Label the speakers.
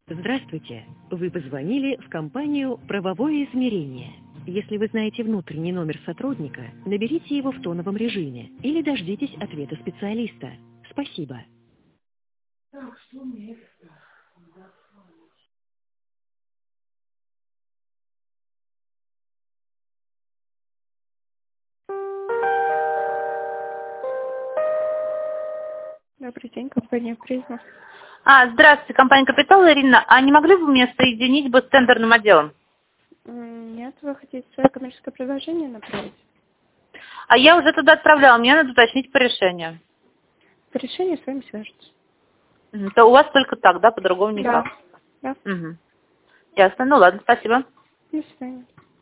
Speaker 1: Здравствуйте. Вы позвонили в компанию «Правовое измерение». Если вы знаете внутренний номер сотрудника, наберите его в тоновом режиме или дождитесь ответа специалиста. Спасибо.
Speaker 2: Так, что мне?
Speaker 3: Добрый день, компания «Призма».
Speaker 4: Здравствуйте, компания «Капитал», Ирина. А не могли бы вы меня соединить бы с тендерным отделом?
Speaker 3: Нет, вы хотите свое коммерческое предложение направить?
Speaker 4: А я уже туда отправляла, мне надо уточнить по решению.
Speaker 3: По решению с вами свяжутся.
Speaker 4: То у вас только так, да, по-другому никак?
Speaker 3: Да.
Speaker 4: Угу. Ясно, ну ладно, спасибо.
Speaker 3: До свидания.